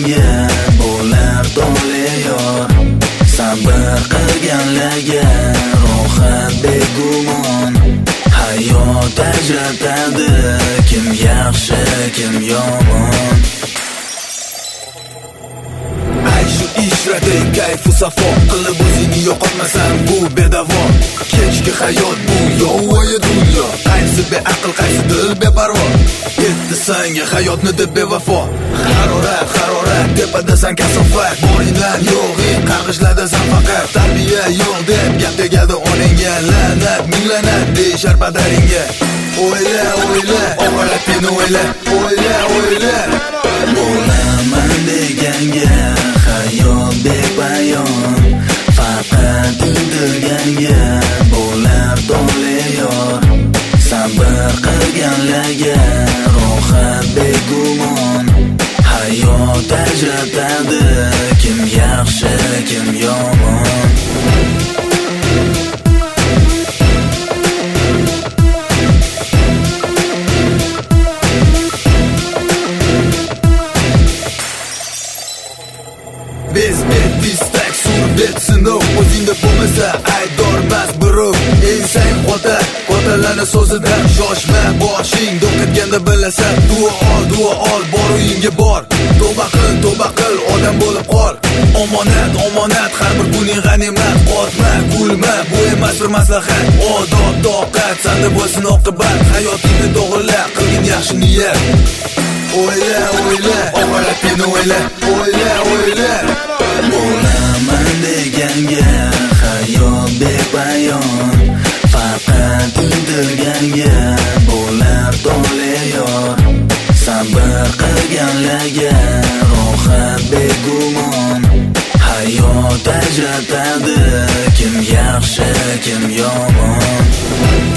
qilganlarga bo'lar tole yor, sabr qilganlarga rohat begumon. Hayot ajratadi kim yaxshi kim yomon. Shu ishrati kayfu safo qilib o'zingni yo'qotmasan bu bedavo. Kechki hayot bu yovvoyi dunyo, qaysi beaql qaysidir beparvo. Yetdi senga hayotni deb bevafo. Harorat tepadasan kasofat, boringdan yo'g'ing qarg'ishladasan faqat. Tarbiya yo'q deb gap tegadi onangga, la'nat minglanat deyishar padaringga. O'yla oxiratini o'yla bo'laman deganga hayot bepayon, faqat intilganga bo'lar tole yor, sabr qilganlarga rohat begumon. Hayot ajratadi kim yaxshi kim yomon. Distak surbet sinov, o'zingda bo'lmasa aydormas birov. Ensang qotalarni so'zidan shoshma, boshing do'qitganda bilasan. Duo ol, bor uyingga bor. Tavba qil, odam bo'lib qol. Omonat, har bir kuning g'animat. Qotma, kulma, bu emas bir maslahat. Odob, toqat, sanda bo'lsin oqibat. Hayotingni to'g'irla, qilgin yaxshi niyat. O'yla, oxiratini o'yla bo'laman deganga hayot bepayon, faqat intilganga bo'lar tole yor, sabr qilganlarga rohat begumon. Hayot ajratadi kim yaxshi kim yomon.